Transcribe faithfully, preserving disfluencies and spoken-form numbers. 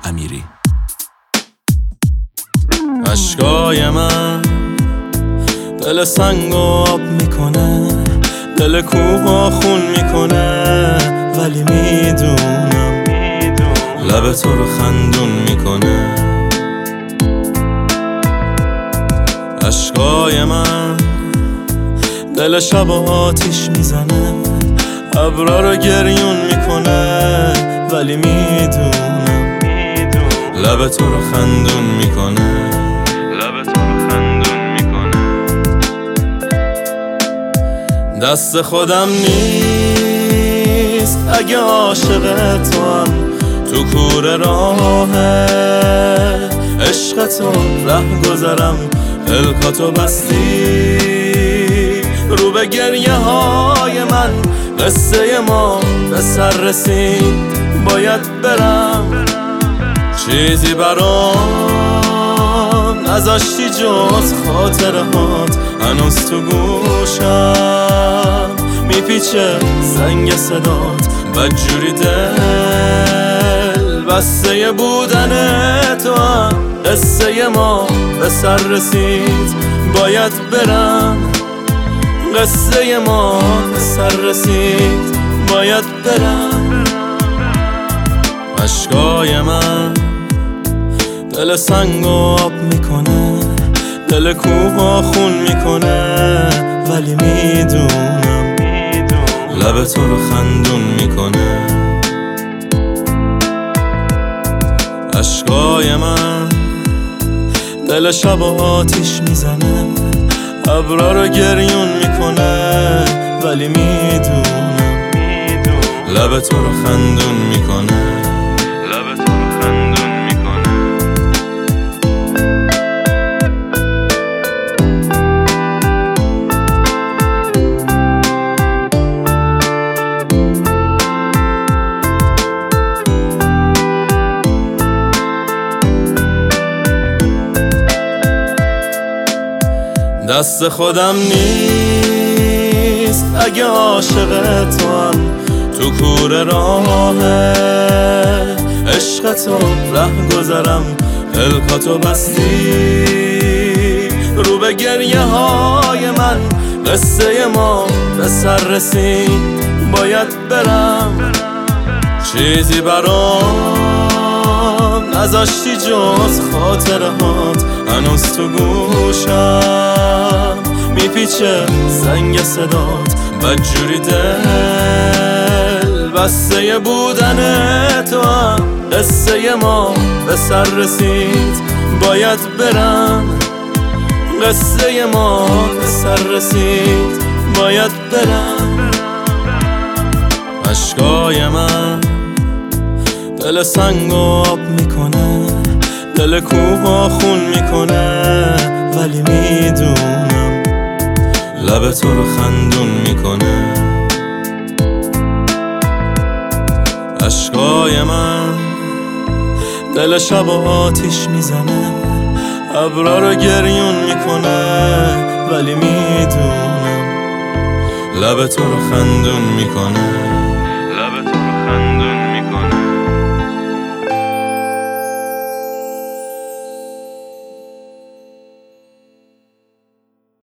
امیری. اشکای من دل سنگو آب میکنه، دل کوه خون میکنه، ولی میدونم لب تو رو خندون میکنه. اشکای من دل شب آتیش میزنه، ابرا رو گریون میکنه، ولی میدونم لب تو رو خندون میکنه. لب تو رو خندون میکنه. دست خودم نیست اگه عاشق تو هم، تو کوره راه عشق تو ره گذرم، پلکاتو بستی رو به گریه های من. قصه ما به سر رسید، باید برم، چیزی برام نذاشتی جز خاطرهات. هنوز تو گوشم میپیچه زنگ صدات، بدجوری دل بسته بودن تو هم. قصه ما به سر رسید، باید برم، قصه ما به سر رسید، باید برم. اشکای من دل سنگو آب میکنه، دل کوه خون میکنه، ولی میدونم لب تو رو خندون میکنه. اشکای من دل شب آتیش میزنه، ابرا رو گریون میکنه، ولی میدونم لب تو رو خندون میکنه. لب تو رو خندون میکنه. دست خودم نیست اگه عاشق تو هم، تو کوره راه عشق تو ره گذرم، پلکاتو بستی رو به گریه های من. قصه ما به سر رسید، باید برم، چیزی برام نذاشتی جز خاطرهات. هنوز تو گوشم میپیچه زنگ صدات، بدجوری دل بسته بودن تو هم. قصه ما به سر رسید، باید برم، قصه ما به سر رسید، باید برم. اشکای من دل سنگو آب میکنه، دل کوه خون میکنه، ولی میدونم لب تو رو خندون میکنه. اشکای من دل شب آتیش میزنه، ابرا رو گریون میکنه، ولی میدونم لب تو رو خندون میکنه.